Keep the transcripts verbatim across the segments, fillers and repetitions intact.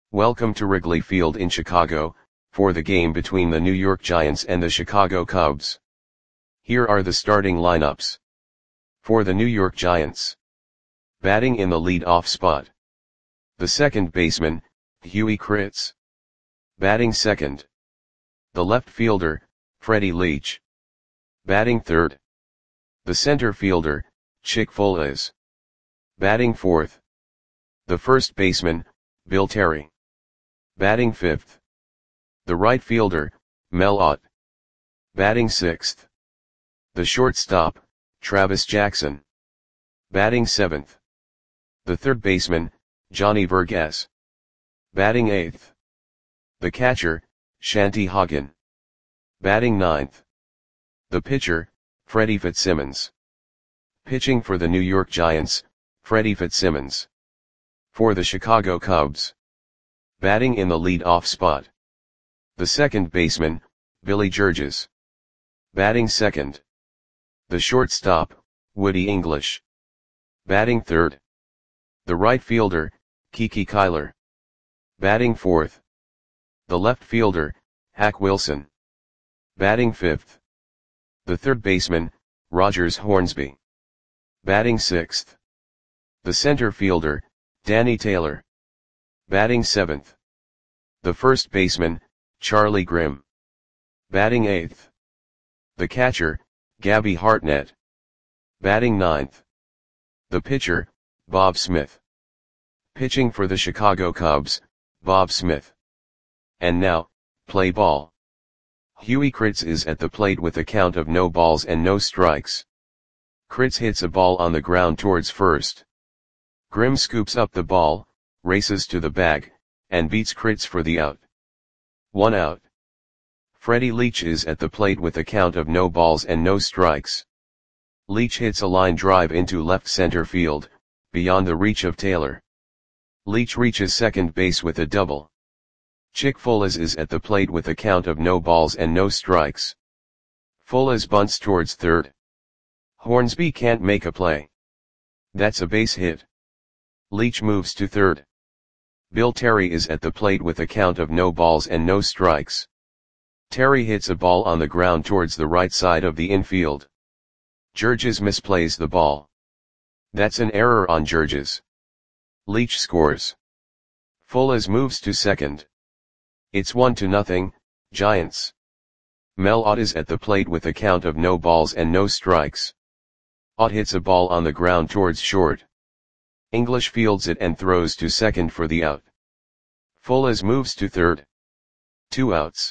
Welcome to Wrigley Field in Chicago, for the game between the New York Giants and the Chicago Cubs. Here are the starting lineups. For the New York Giants. Batting in the lead-off spot. The second baseman, Huey Kritz. Batting second. The left fielder, Freddie Leach. Batting third. The center fielder, Chick Foales. Batting fourth. The first baseman, Bill Terry. Batting fifth. The right fielder, Mel Ott. Batting sixth. The shortstop, Travis Jackson. Batting seventh. The third baseman, Johnny Vergas. Batting eighth. The catcher, Shanty Hagen. Batting ninth. The pitcher, Freddie Fitzsimmons. Pitching for the New York Giants, Freddie Fitzsimmons. For the Chicago Cubs. Batting in the lead-off spot. The second baseman, Billy Georges. Batting second. The shortstop, Woody English. Batting third. The right fielder, Kiki Kyler. Batting fourth. The left fielder, Hack Wilson. Batting fifth. The third baseman, Rogers Hornsby. Batting sixth. The center fielder, Danny Taylor. Batting seventh. The first baseman, Charlie Grimm. Batting eighth. The catcher, Gabby Hartnett. Batting ninth. The pitcher, Bob Smith. Pitching for the Chicago Cubs, Bob Smith. And now, play ball. Huey Kritz is at the plate with a count of no balls and no strikes. Kritz hits a ball on the ground towards first. Grimm scoops up the ball, races to the bag, and beats Kritz for the out. One out. Freddie Leach is at the plate with a count of no balls and no strikes. Leach hits a line drive into left center field, beyond the reach of Taylor. Leach reaches second base with a double. Chick Foales is at the plate with a count of no balls and no strikes. Foales bunts towards third. Hornsby can't make a play. That's a base hit. Leach moves to third. Bill Terry is at the plate with a count of no balls and no strikes. Terry hits a ball on the ground towards the right side of the infield. Georges misplays the ball. That's an error on Georges. Leach scores. Foales moves to second. It's one to nothing, Giants. Mel Ott is at the plate with a count of no balls and no strikes. Ott hits a ball on the ground towards short. English fields it and throws to second for the out. Foales moves to third. Two outs.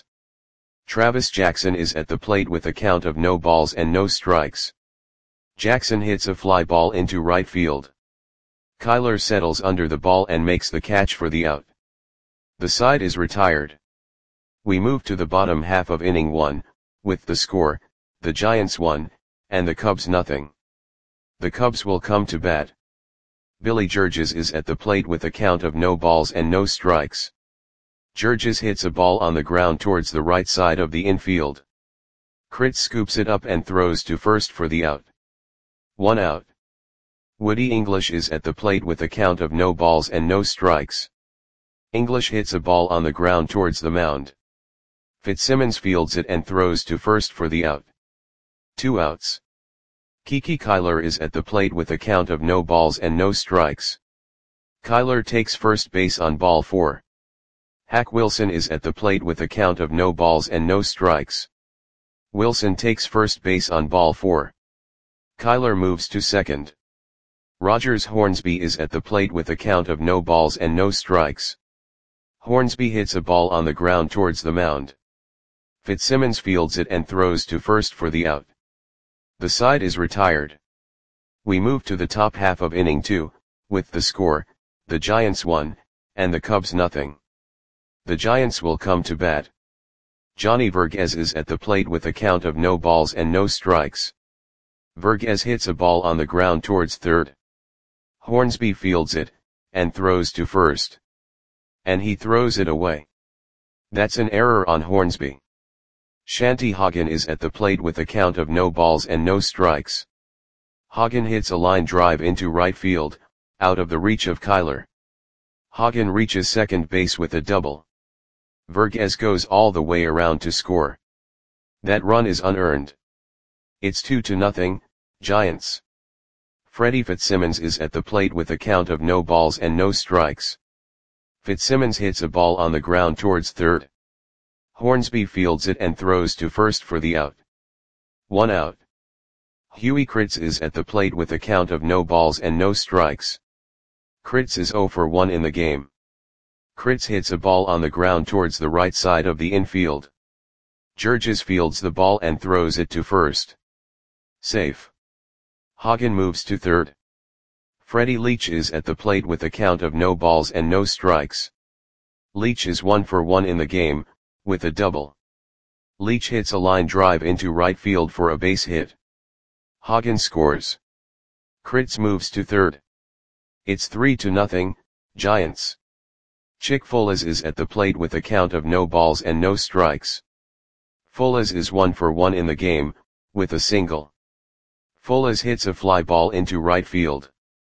Travis Jackson is at the plate with a count of no balls and no strikes. Jackson hits a fly ball into right field. Kyler settles under the ball and makes the catch for the out. The side is retired. We move to the bottom half of inning one, with the score, the Giants one, and the Cubs nothing. The Cubs will come to bat. Billy Georges is at the plate with a count of no balls and no strikes. Georges hits a ball on the ground towards the right side of the infield. Kritz scoops it up and throws to first for the out. One out. Woody English is at the plate with a count of no balls and no strikes. English hits a ball on the ground towards the mound. Fitzsimmons fields it and throws to first for the out. Two outs. Kiki Kyler is at the plate with a count of no balls and no strikes. Kyler takes first base on ball four. Hack Wilson is at the plate with a count of no balls and no strikes. Wilson takes first base on ball four. Kyler moves to second. Rogers Hornsby is at the plate with a count of no balls and no strikes. Hornsby hits a ball on the ground towards the mound. Fitzsimmons fields it and throws to first for the out. The side is retired. We move to the top half of inning two, with the score, the Giants one, and the Cubs nothing. The Giants will come to bat. Johnny Vergas is at the plate with a count of no balls and no strikes. Vergas hits a ball on the ground towards third. Hornsby fields it, and throws to first. And he throws it away. That's an error on Hornsby. Shanty Hagen is at the plate with a count of no balls and no strikes. Hagen hits a line drive into right field, out of the reach of Kyler. Hagen reaches second base with a double. Vergez goes all the way around to score. That run is unearned. It's two to nothing, Giants. Freddie Fitzsimmons is at the plate with a count of no balls and no strikes. Fitzsimmons hits a ball on the ground towards third. Hornsby fields it and throws to first for the out. One out. Huey Kritz is at the plate with a count of no balls and no strikes. Kritz is zero for one in the game. Kritz hits a ball on the ground towards the right side of the infield. Georges fields the ball and throws it to first. Safe. Hagen moves to third. Freddie Leach is at the plate with a count of no balls and no strikes. Leach is one for one in the game, with a double. Leach hits a line drive into right field for a base hit. Hagen scores. Kritz moves to third. It's three to nothing, Giants. Chick Fullez is at the plate with a count of no balls and no strikes. Fullez is one for one in the game, with a single. Fullez hits a fly ball into right field.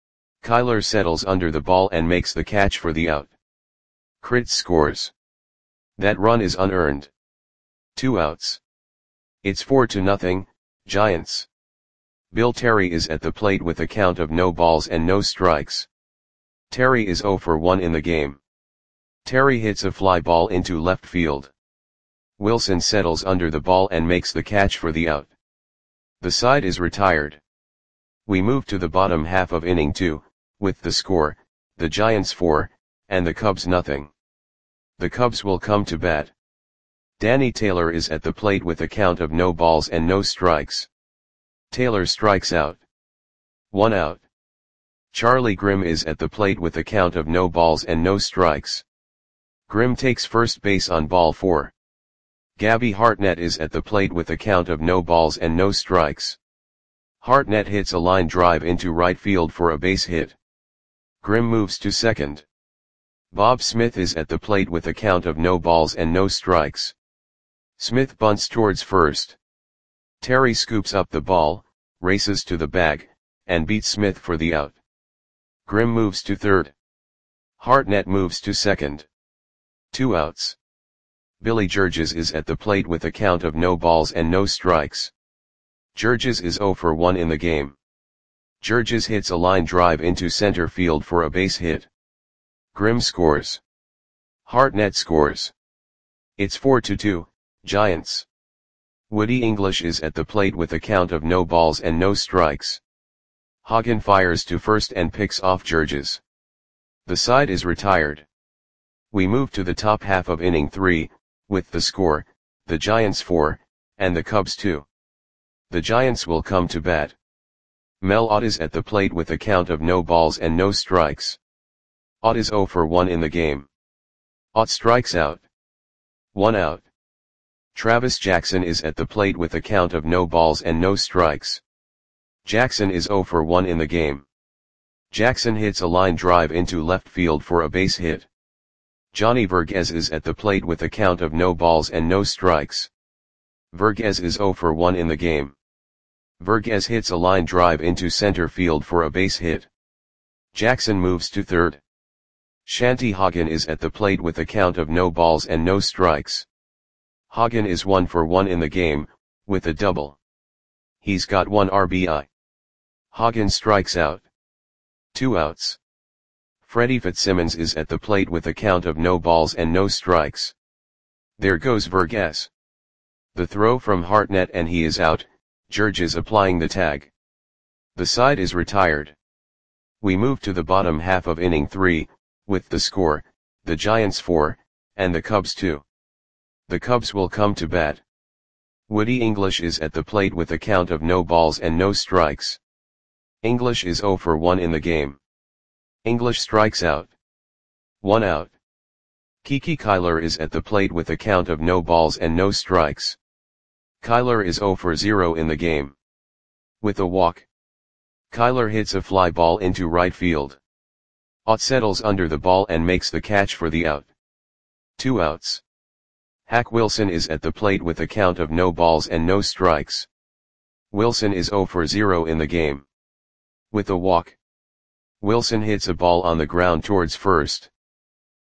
Kyler settles under the ball and makes the catch for the out. Kritz scores. That run is unearned. Two outs. It's four to nothing, Giants. Bill Terry is at the plate with a count of no balls and no strikes. Terry is zero for one in the game. Terry hits a fly ball into left field. Wilson settles under the ball and makes the catch for the out. The side is retired. We move to the bottom half of inning two, with the score, the Giants four, and the Cubs nothing. The Cubs will come to bat. Danny Taylor is at the plate with a count of no balls and no strikes. Taylor strikes out. One out. Charlie Grimm is at the plate with a count of no balls and no strikes. Grimm takes first base on ball four. Gabby Hartnett is at the plate with a count of no balls and no strikes. Hartnett hits a line drive into right field for a base hit. Grimm moves to second. Bob Smith is at the plate with a count of no balls and no strikes. Smith bunts towards first. Terry scoops up the ball, races to the bag, and beats Smith for the out. Grimm moves to third. Hartnett moves to second. Two outs. Billy Georges is at the plate with a count of no balls and no strikes. Georges is zero for one in the game. Georges hits a line drive into center field for a base hit. Grimm scores. Hartnett scores. It's four to two, Giants. Woody English is at the plate with a count of no balls and no strikes. Hagen fires to first and picks off Georges. The side is retired. We move to the top half of inning three, with the score, the Giants four, and the Cubs two. The Giants will come to bat. Mel Ott is at the plate with a count of no balls and no strikes. Ott is zero for one in the game. Ott strikes out. One out. Travis Jackson is at the plate with a count of no balls and no strikes. Jackson is zero for one in the game. Jackson hits a line drive into left field for a base hit. Johnny Vergez is at the plate with a count of no balls and no strikes. Vergez is zero for one in the game. Vergez hits a line drive into center field for a base hit. Jackson moves to third. Shanty Hagen is at the plate with a count of no balls and no strikes. Hagen is one for one in the game, with a double. He's got one R B I. Hagen strikes out. Two outs. Freddie Fitzsimmons is at the plate with a count of no balls and no strikes. There goes Vergez. The throw from Hartnett and he is out, Georges applying the tag. The side is retired. We move to the bottom half of inning three, with the score, the Giants four, and the Cubs two. The Cubs will come to bat. Woody English is at the plate with a count of no balls and no strikes. English is zero for one in the game. English strikes out. One out. Kiki Kyler is at the plate with a count of no balls and no strikes. Kyler is zero for zero in the game. With a walk. Kyler hits a fly ball into right field. Ott settles under the ball and makes the catch for the out. Two outs. Hack Wilson is at the plate with a count of no balls and no strikes. Wilson is zero for zero in the game. With a walk. Wilson hits a ball on the ground towards first.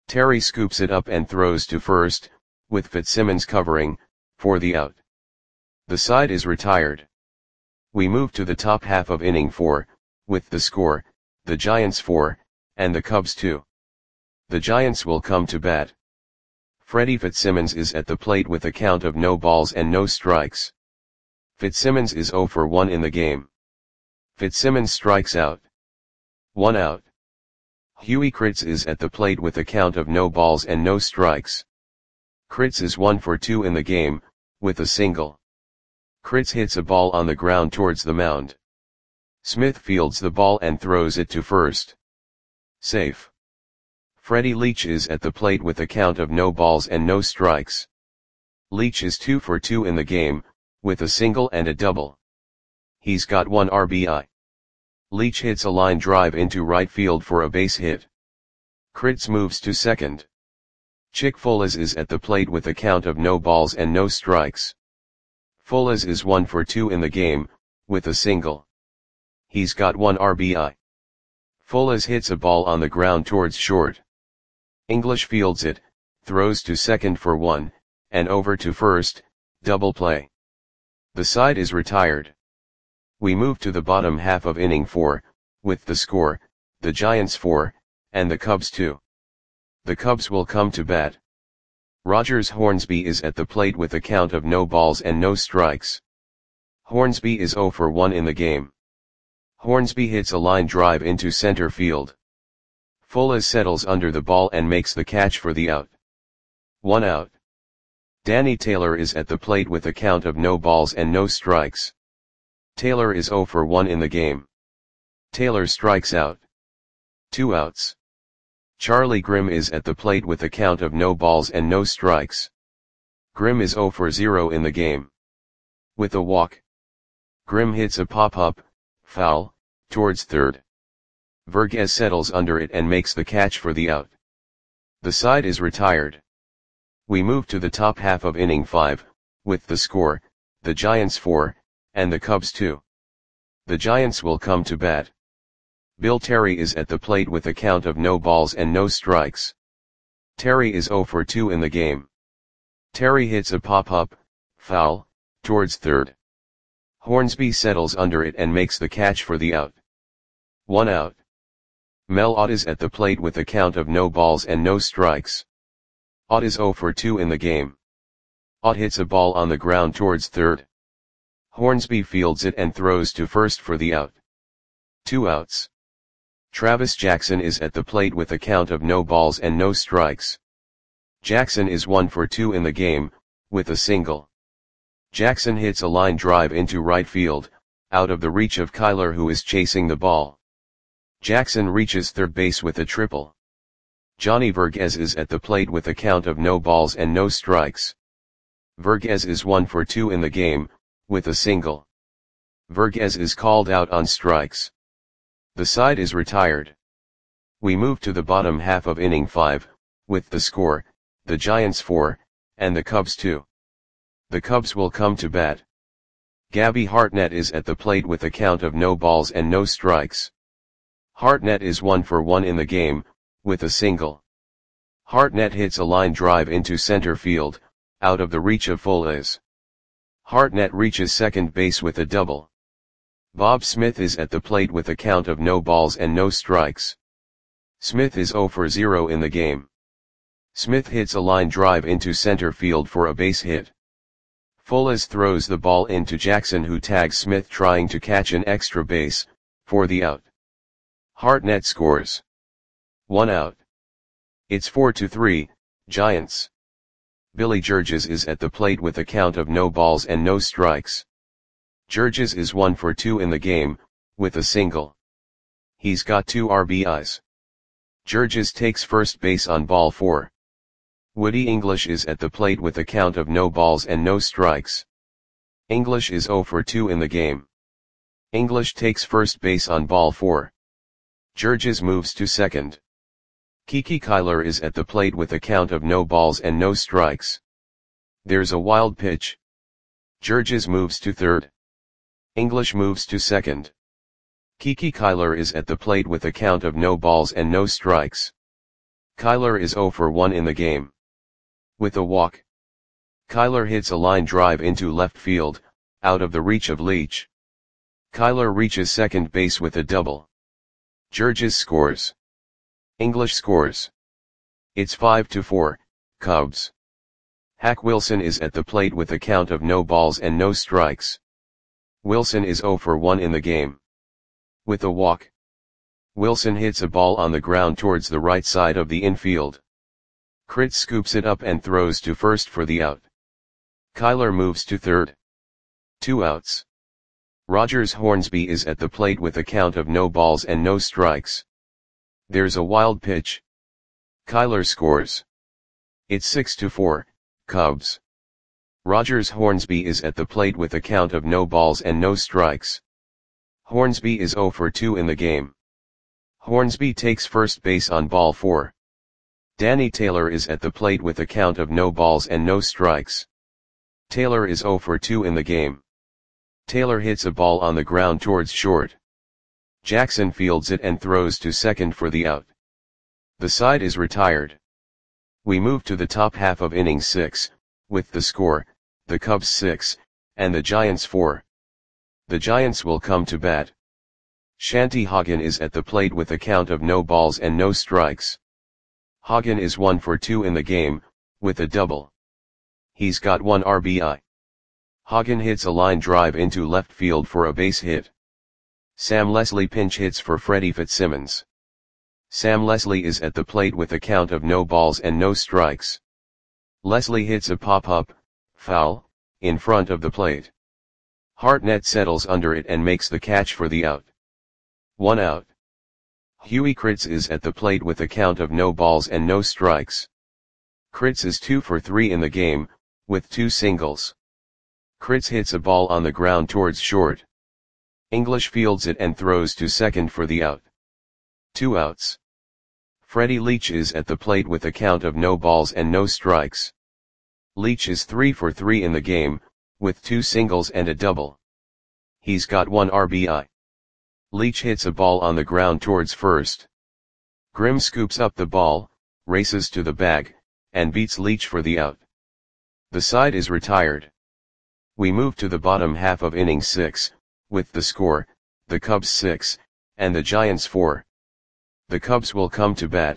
Terry scoops it up and throws to first, with Fitzsimmons covering, for the out. The side is retired. We move to the top half of inning four, with the score, the Giants four, and the Cubs two. The Giants will come to bat. Freddie Fitzsimmons is at the plate with a count of no balls and no strikes. Fitzsimmons is zero for one in the game. Fitzsimmons strikes out. One out. Huey Kritz is at the plate with a count of no balls and no strikes. Kritz is one for two in the game, with a single. Kritz hits a ball on the ground towards the mound. Smith fields the ball and throws it to first. Safe. Freddie Leach is at the plate with a count of no balls and no strikes. Leach is two for two in the game, with a single and a double. He's got one R B I. Leach hits a line drive into right field for a base hit. Kritz moves to second. Chick Folas is at the plate with a count of no balls and no strikes. Folas is one for two in the game, with a single. He's got one R B I. Folas hits a ball on the ground towards short. English fields it, throws to second for one, and over to first, double play. The side is retired. We move to the bottom half of inning four, with the score, the Giants four, and the Cubs two. The Cubs will come to bat. Rogers Hornsby is at the plate with a count of no balls and no strikes. Hornsby is zero for one in the game. Hornsby hits a line drive into center field. Folas settles under the ball and makes the catch for the out. One out. Danny Taylor is at the plate with a count of no balls and no strikes. Taylor is zero for one in the game. Taylor strikes out. Two outs. Charlie Grimm is at the plate with a count of no balls and no strikes. Grimm is zero for zero in the game. With a walk. Grimm hits a pop-up, foul, towards third. Verghese settles under it and makes the catch for the out. The side is retired. We move to the top half of inning five, with the score, the Giants four, and the Cubs two. The Giants will come to bat. Bill Terry is at the plate with a count of no balls and no strikes. Terry is zero for two in the game. Terry hits a pop-up, foul, towards third. Hornsby settles under it and makes the catch for the out. One out. Mel Ott is at the plate with a count of no balls and no strikes. Ott is zero for two in the game. Ott hits a ball on the ground towards third. Hornsby fields it and throws to first for the out. Two outs. Travis Jackson is at the plate with a count of no balls and no strikes. Jackson is one for two in the game, with a single. Jackson hits a line drive into right field, out of the reach of Kyler, who is chasing the ball. Jackson reaches third base with a triple. Johnny Verghese is at the plate with a count of no balls and no strikes. Verghese is one for two in the game, with a single. Verghese is called out on strikes. The side is retired. We move to the bottom half of inning five, with the score, the Giants four, and the Cubs two. The Cubs will come to bat. Gabby Hartnett is at the plate with a count of no balls and no strikes. Hartnett is one for one in the game, with a single. Hartnett hits a line drive into center field, out of the reach of Folas. Hartnett reaches second base with a double. Bob Smith is at the plate with a count of no balls and no strikes. Smith is zero for zero in the game. Smith hits a line drive into center field for a base hit. Folas throws the ball into Jackson, who tags Smith trying to catch an extra base, for the out. Hartnett scores. One out. It's four to three, Giants. Billy Georges is at the plate with a count of no balls and no strikes. Georges is one for two in the game, with a single. He's got two R B Is. Georges takes first base on ball four. Woody English is at the plate with a count of no balls and no strikes. English is zero for two in the game. English takes first base on ball four. Georges moves to second. Kiki Kyler is at the plate with a count of no balls and no strikes. There's a wild pitch. Georges moves to third. English moves to second. Kiki Kyler is at the plate with a count of no balls and no strikes. Kyler is zero for one in the game. With a walk. Kyler hits a line drive into left field, out of the reach of Leach. Kyler reaches second base with a double. Georges scores. English scores. It's five to four, Cubs. Hack Wilson is at the plate with a count of no balls and no strikes. Wilson is zero for one in the game. With a walk. Wilson hits a ball on the ground towards the right side of the infield. Kritz scoops it up and throws to first for the out. Kyler moves to third. Two outs. Rogers Hornsby is at the plate with a count of no balls and no strikes. There's a wild pitch. Kyler scores. It's six to four, Cubs. Rogers Hornsby is at the plate with a count of no balls and no strikes. Hornsby is zero for two in the game. Hornsby takes first base on ball four. Danny Taylor is at the plate with a count of no balls and no strikes. Taylor is zero for two in the game. Taylor hits a ball on the ground towards short. Jackson fields it and throws to second for the out. The side is retired. We move to the top half of inning six, with the score, the Cubs six, and the Giants four. The Giants will come to bat. Shanty Hagen is at the plate with a count of no balls and no strikes. Hagen is one for two in the game, with a double. He's got one R B I. Hagen hits a line drive into left field for a base hit. Sam Leslie pinch hits for Freddie Fitzsimmons. Sam Leslie is at the plate with a count of no balls and no strikes. Leslie hits a pop-up, foul, in front of the plate. Hartnett settles under it and makes the catch for the out. One out. Huey Kritz is at the plate with a count of no balls and no strikes. Kritz is two for three in the game, with two singles. Kritz hits a ball on the ground towards short. English fields it and throws to second for the out. Two outs. Freddie Leach is at the plate with a count of no balls and no strikes. Leach is three for three in the game, with two singles and a double. He's got one R B I. Leach hits a ball on the ground towards first. Grimm scoops up the ball, races to the bag, and beats Leach for the out. The side is retired. We move to the bottom half of inning six, with the score, the Cubs six, and the Giants four. The Cubs will come to bat.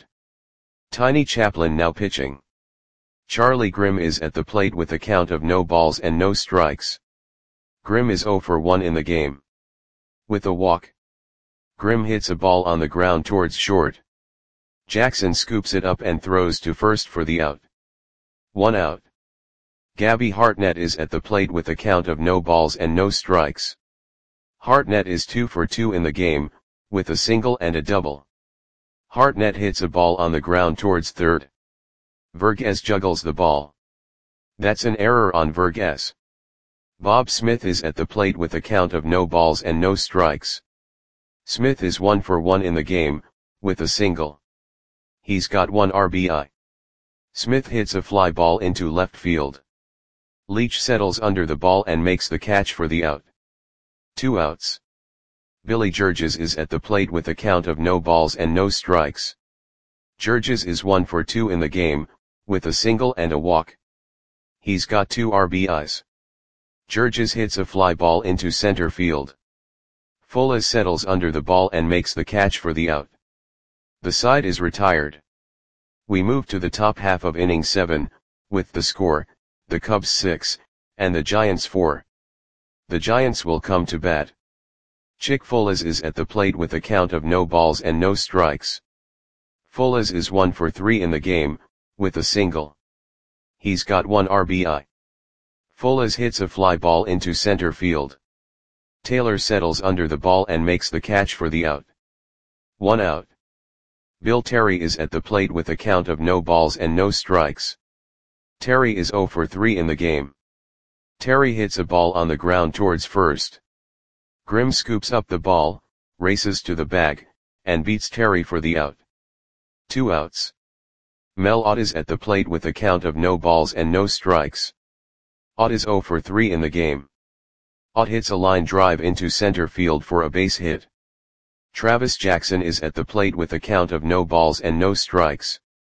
Tiny Chaplin now pitching. Charlie Grimm is at the plate with a count of no balls and no strikes. Grimm is zero for one in the game. With a walk. Grimm hits a ball on the ground towards short. Jackson scoops it up and throws to first for the out. One out. Gabby Hartnett is at the plate with a count of no balls and no strikes. Hartnett is two for two in the game, with a single and a double. Hartnett hits a ball on the ground towards third. Verghese juggles the ball. That's an error on Verghese. Bob Smith is at the plate with a count of no balls and no strikes. Smith is one for one in the game, with a single. He's got one R B I. Smith hits a fly ball into left field. Leach settles under the ball and makes the catch for the out. Two outs. Billy Georges is at the plate with a count of no balls and no strikes. Georges is one for two in the game, with a single and a walk. He's got two R B Is. Georges hits a fly ball into center field. Fuller settles under the ball and makes the catch for the out. The side is retired. We move to the top half of inning seven, with the score, the Cubs six, and the Giants four. The Giants will come to bat. Chick Folas is at the plate with a count of no balls and no strikes. Folas is one for three in the game, with a single. He's got one R B I. Folas hits a fly ball into center field. Taylor settles under the ball and makes the catch for the out. One out. Bill Terry is at the plate with a count of no balls and no strikes. Terry is zero for three in the game. Terry hits a ball on the ground towards first. Grimm scoops up the ball, races to the bag, and beats Terry for the out. Two outs. Mel Ott is at the plate with a count of no balls and no strikes. Ott is zero for three in the game. Ott hits a line drive into center field for a base hit. Travis Jackson is at the plate with a count of no balls and no strikes.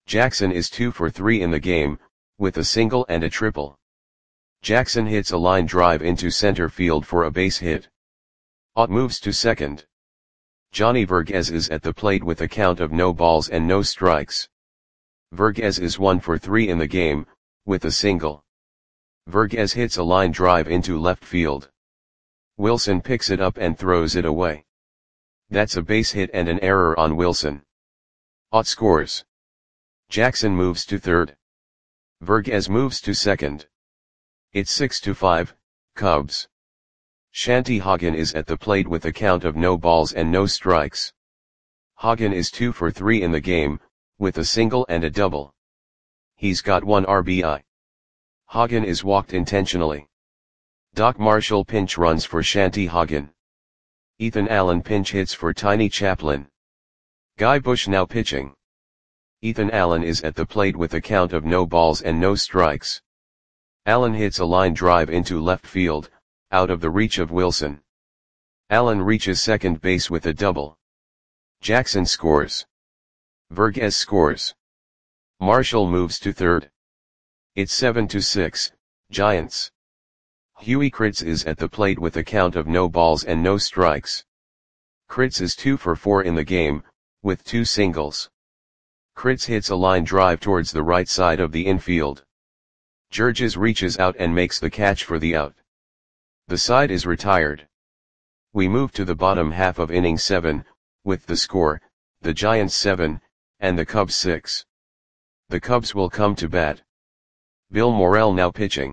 Jackson is two for three in the game, with a single and a triple. Jackson hits a line drive into center field for a base hit. Ott moves to second. Johnny Verghese is at the plate with a count of no balls and no strikes. Verghese is one for three in the game, with a single. Verghese hits a line drive into left field. Wilson picks it up and throws it away. That's a base hit and an error on Wilson. Ott scores. Jackson moves to third. Verghese moves to second. It's six to five, Cubs. Shanty Hagen is at the plate with a count of no balls and no strikes. Hagen is two for three in the game, with a single and a double. He's got one R B I. Hagen is walked intentionally. Doc Marshall pinch runs for Shanty Hagen. Ethan Allen pinch hits for Tiny Chaplin. Guy Bush now pitching. Ethan Allen is at the plate with a count of no balls and no strikes. Allen hits a line drive into left field, out of the reach of Wilson. Allen reaches second base with a double. Jackson scores. Verghese scores. Marshall moves to third. It's seven to six, Giants. Huey Kritz is at the plate with a count of no balls and no strikes. Kritz is two for four in the game, with two singles. Kritz hits a line drive towards the right side of the infield. Georges reaches out and makes the catch for the out. The side is retired. We move to the bottom half of inning seven, with the score, the Giants seven, and the Cubs six. The Cubs will come to bat. Bill Morrell now pitching.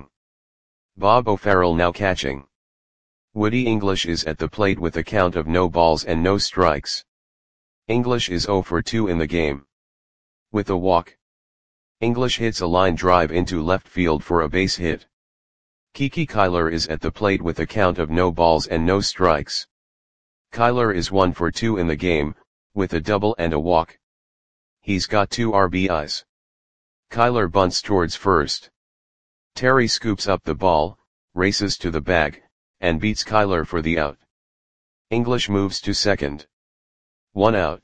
Bob O'Farrell now catching. Woody English is at the plate with a count of no balls and no strikes. English is zero for two in the game. With a walk. English hits a line drive into left field for a base hit. Kiki Kyler is at the plate with a count of no balls and no strikes. Kyler is one for two in the game, with a double and a walk. He's got two R B Is. Kyler bunts towards first. Terry scoops up the ball, races to the bag, and beats Kyler for the out. English moves to second. One out.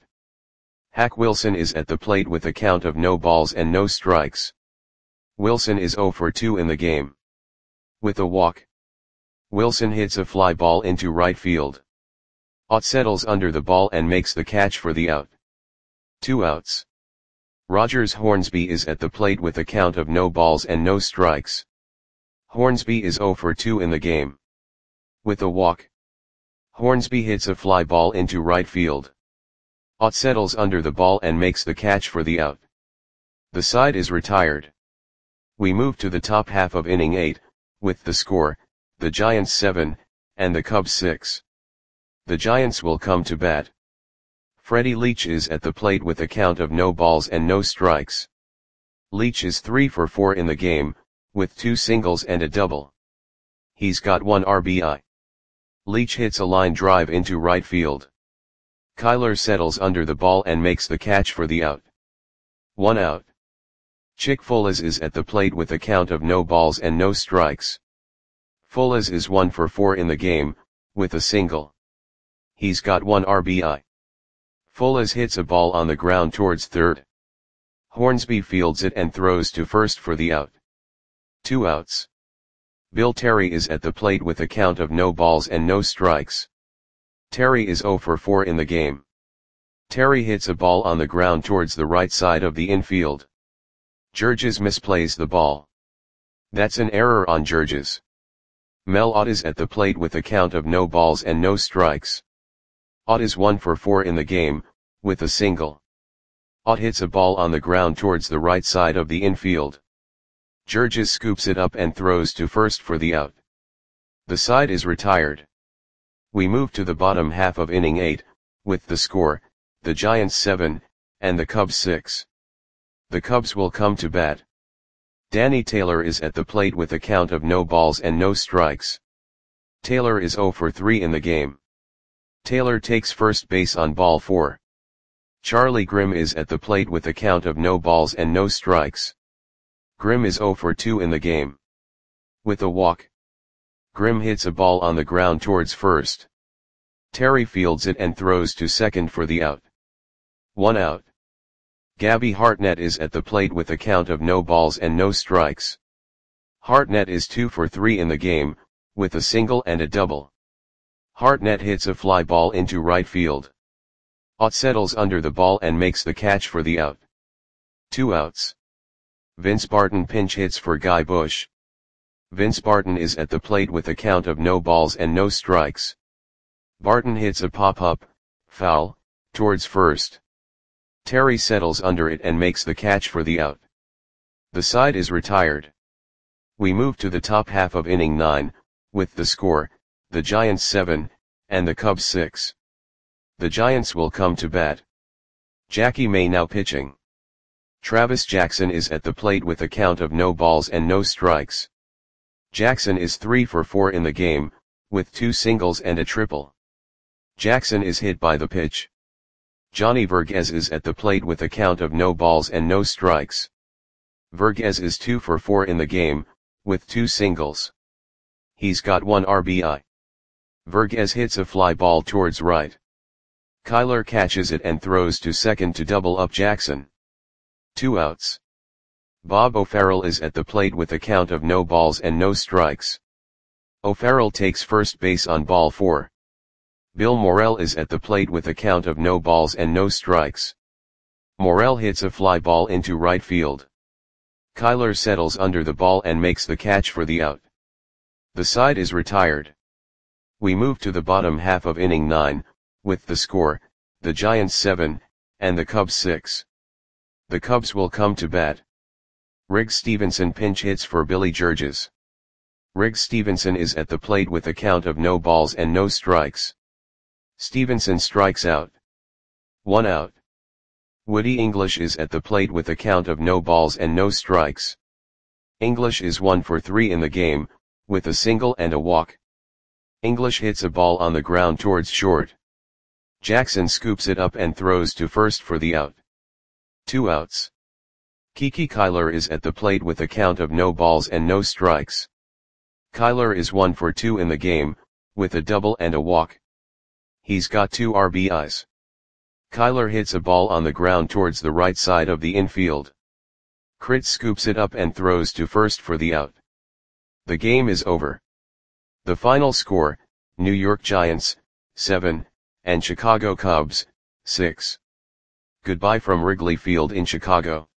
Hack Wilson is at the plate with a count of no balls and no strikes. Wilson is zero for two in the game. With a walk. Wilson hits a fly ball into right field. Ott settles under the ball and makes the catch for the out. Two outs. Rogers Hornsby is at the plate with a count of no balls and no strikes. Hornsby is zero for two in the game. With a walk. Hornsby hits a fly ball into right field. Ott settles under the ball and makes the catch for the out. The side is retired. We move to the top half of inning eight, with the score, the Giants seven, and the Cubs six. The Giants will come to bat. Freddie Leach is at the plate with a count of no balls and no strikes. Leach is three for four in the game, with two singles and a double. He's got one R B I. Leach hits a line drive into right field. Kyler settles under the ball and makes the catch for the out. One out. Chick Folas is at the plate with a count of no balls and no strikes. Folas is one for four in the game, with a single. He's got one R B I. Folas hits a ball on the ground towards third. Hornsby fields it and throws to first for the out. Two outs. Bill Terry is at the plate with a count of no balls and no strikes. Terry is zero for four in the game. Terry hits a ball on the ground towards the right side of the infield. Georges misplays the ball. That's an error on Georges. Mel Ott is at the plate with a count of no balls and no strikes. Ott is one for four in the game, with a single. Ott hits a ball on the ground towards the right side of the infield. Georges scoops it up and throws to first for the out. The side is retired. We move to the bottom half of inning eight, with the score, the Giants seven, and the Cubs six. The Cubs will come to bat. Danny Taylor is at the plate with a count of no balls and no strikes. Taylor is zero for three in the game. Taylor takes first base on ball four. Charlie Grimm is at the plate with a count of no balls and no strikes. Grimm is zero for two in the game. With a walk. Grimm hits a ball on the ground towards first. Terry fields it and throws to second for the out. One out. Gabby Hartnett is at the plate with a count of no balls and no strikes. Hartnett is two for three in the game, with a single and a double. Hartnett hits a fly ball into right field. Ott settles under the ball and makes the catch for the out. Two outs. Vince Barton pinch hits for Guy Bush. Vince Barton is at the plate with a count of no balls and no strikes. Barton hits a pop-up, foul, towards first. Terry settles under it and makes the catch for the out. The side is retired. We move to the top half of inning nine, with the score, the Giants seven, and the Cubs six. The Giants will come to bat. Jackie May now pitching. Travis Jackson is at the plate with a count of no balls and no strikes. Jackson is three for four in the game, with two singles and a triple. Jackson is hit by the pitch. Johnny Verghese is at the plate with a count of no balls and no strikes. Verghese is two for four in the game, with two singles. He's got one R B I. Verghese hits a fly ball towards right. Kyler catches it and throws to second to double up Jackson. Two outs. Bob O'Farrell is at the plate with a count of no balls and no strikes. O'Farrell takes first base on ball four. Bill Morrell is at the plate with a count of no balls and no strikes. Morrell hits a fly ball into right field. Kyler settles under the ball and makes the catch for the out. The side is retired. We move to the bottom half of inning nine, with the score, the Giants seven, and the Cubs six. The Cubs will come to bat. Riggs Stevenson pinch hits for Billy Georges. Riggs Stevenson is at the plate with a count of no balls and no strikes. Stevenson strikes out. One out. Woody English is at the plate with a count of no balls and no strikes. English is one for three in the game, with a single and a walk. English hits a ball on the ground towards short. Jackson scoops it up and throws to first for the out. Two outs. Kiki Kyler is at the plate with a count of no balls and no strikes. Kyler is one for two in the game, with a double and a walk. He's got two R B Is. Kyler hits a ball on the ground towards the right side of the infield. Crit scoops it up and throws to first for the out. The game is over. The final score, New York Giants, seven, and Chicago Cubs, six. Goodbye from Wrigley Field in Chicago.